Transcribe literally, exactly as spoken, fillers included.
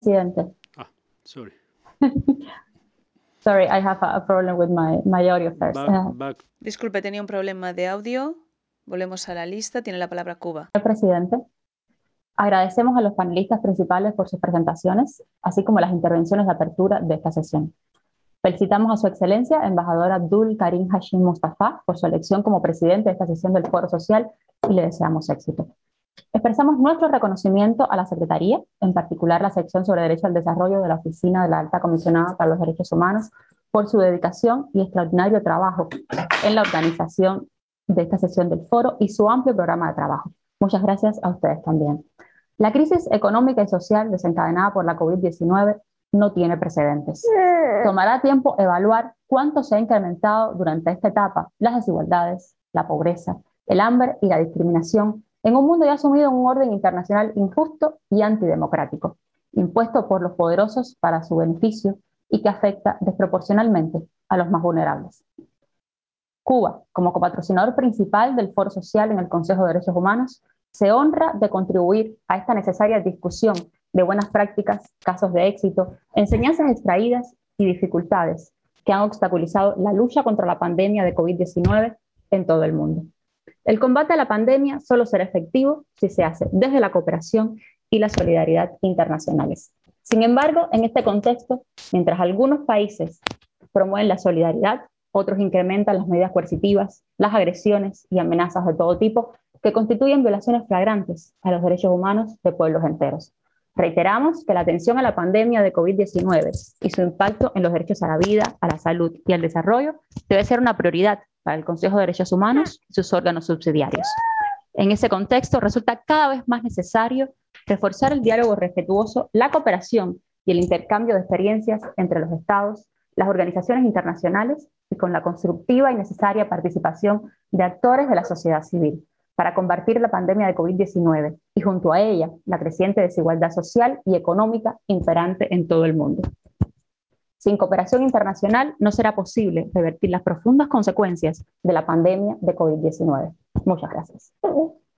Presidente. Ah, sorry. Sorry, I have a, a problem with my, my audio first. Back, Uh, back. Disculpe, tenía un problema de audio. Volvemos a la lista. Tiene la palabra Cuba. Señor Presidente, agradecemos a los panelistas principales por sus presentaciones, así como las intervenciones de apertura de esta sesión. Felicitamos a Su Excelencia, embajador Abdul Karim Hashim Mustafa, por su elección como presidente de esta sesión del Foro Social y le deseamos éxito. Expresamos nuestro reconocimiento a la Secretaría, en particular la sección sobre Derecho al Desarrollo de la Oficina de la Alta Comisionada para los Derechos Humanos, por su dedicación y extraordinario trabajo en la organización de esta sesión del foro y su amplio programa de trabajo. Muchas gracias a ustedes también. La crisis económica y social desencadenada por la COVID diecinueve no tiene precedentes. Tomará tiempo evaluar cuánto se ha incrementado durante esta etapa las desigualdades, la pobreza, el hambre y la discriminación en un mundo ya sumido en un orden internacional injusto y antidemocrático, impuesto por los poderosos para su beneficio y que afecta desproporcionalmente a los más vulnerables. Cuba, como copatrocinador principal del Foro Social en el Consejo de Derechos Humanos, se honra de contribuir a esta necesaria discusión de buenas prácticas, casos de éxito, enseñanzas extraídas y dificultades que han obstaculizado la lucha contra la pandemia de COVID diecinueve en todo el mundo. El combate a la pandemia solo será efectivo si se hace desde la cooperación y la solidaridad internacionales. Sin embargo, en este contexto, mientras algunos países promueven la solidaridad, otros incrementan las medidas coercitivas, las agresiones y amenazas de todo tipo que constituyen violaciones flagrantes a los derechos humanos de pueblos enteros. Reiteramos que la atención a la pandemia de COVID diecinueve y su impacto en los derechos a la vida, a la salud y al desarrollo debe ser una prioridad para el Consejo de Derechos Humanos y sus órganos subsidiarios. En ese contexto, resulta cada vez más necesario reforzar el diálogo respetuoso, la cooperación y el intercambio de experiencias entre los Estados, las organizaciones internacionales y con la constructiva y necesaria participación de actores de la sociedad civil para combatir la pandemia de COVID diecinueve y junto a ella la creciente desigualdad social y económica imperante en todo el mundo. Sin cooperación internacional no será posible revertir las profundas consecuencias de la pandemia de COVID diecinueve. Muchas gracias.